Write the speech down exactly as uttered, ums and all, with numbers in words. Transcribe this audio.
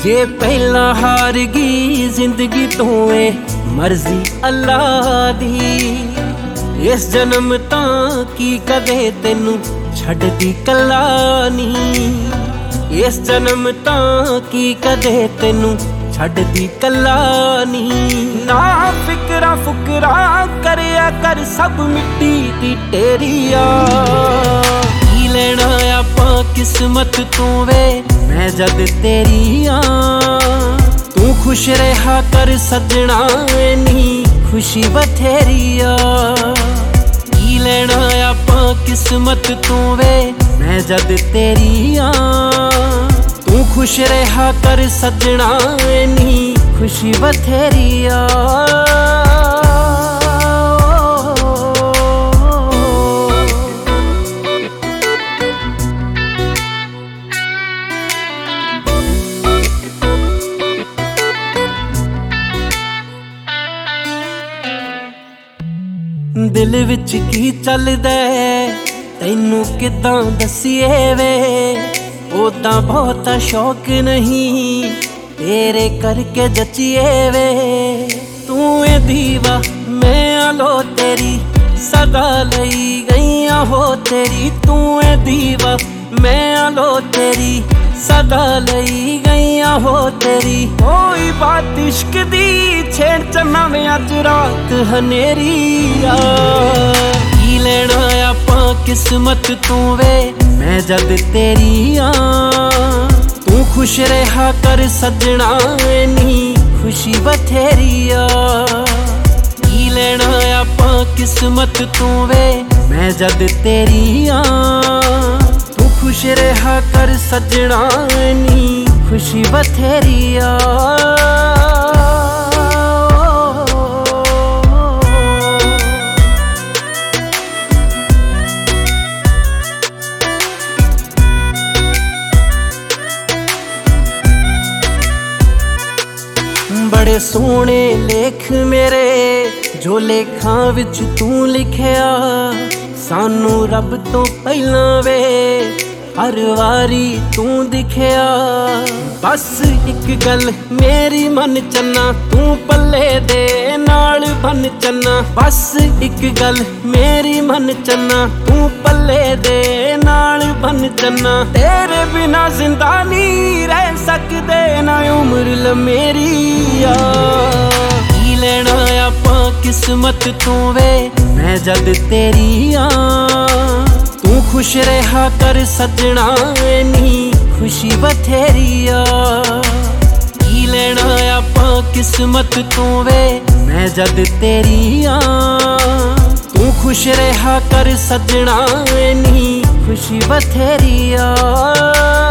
जे पहला हार गई जिंदगी तो ए मर्जी अल्लाह दी। इस जन्म तां की कदे तेनू छड्डदी कल्ला नी। इस जन्म तां की कदे तेनू छड्डदी कल्ला नी। ना फिकरा फुकरा करया कर सब मिट्टी दी टेरिया। की लेना आपां किस्मत तू वे मैं जद तेरी आ। तू खुश रहा कर सजना नी खुशी बथेरी आ। की लेना आपां किस्मत तू वे मैं जद तेरी आ। तू खुश रहा कर सजना नी खुशी बथेरी आ। दिल विच की चलदा तैनू किदां दसीए वे। ओदां बहुता शौक नहीं तेरे करके जचिए वे। तू ए दीवा मैं आलो तेरी सदा लई गईया हो तेरी। तू ए दीवा मैं आलो तेरी सदा लई गईया हो तेरी। कोई बात इश्क दी छेड़ चन्ना में अज रात हनेरी आ। की लेना आपां किस्मत तू वे मैं जद तेरी आ। तू खुश रहा कर सजना नी खुशी बथेरी आ। की लेना आपां किस्मत तू वे मैं जद तेरी आ। तू खुश रहा कर सजना नी खुशी बथेरी आ। बड़े सोहने लेख मेरे जो लेखां विच तू लिखिया। सानू रब तो पहला वे हर वारी तू दिखिया। बस एक गल मेरी मन चन्ना तू पल्ले दे नाल बन चन्ना। बस एक गल मेरी मन चन्ना तू पल्ले दे नाल बन चन्ना। तेरे बिना जिंदा नहीं रह सकदे ना उम्र लमेरी आ। की लेना आपां किस्मत तू वे मैं जद तेरी आ। तू खुश रहा कर सजना नी खुशी बथेरी आ। की लेना आपां किस्मत तू वे मैं जद तेरी आ। तू खुश रहा कर सजना नी खुशी बथेरी आ।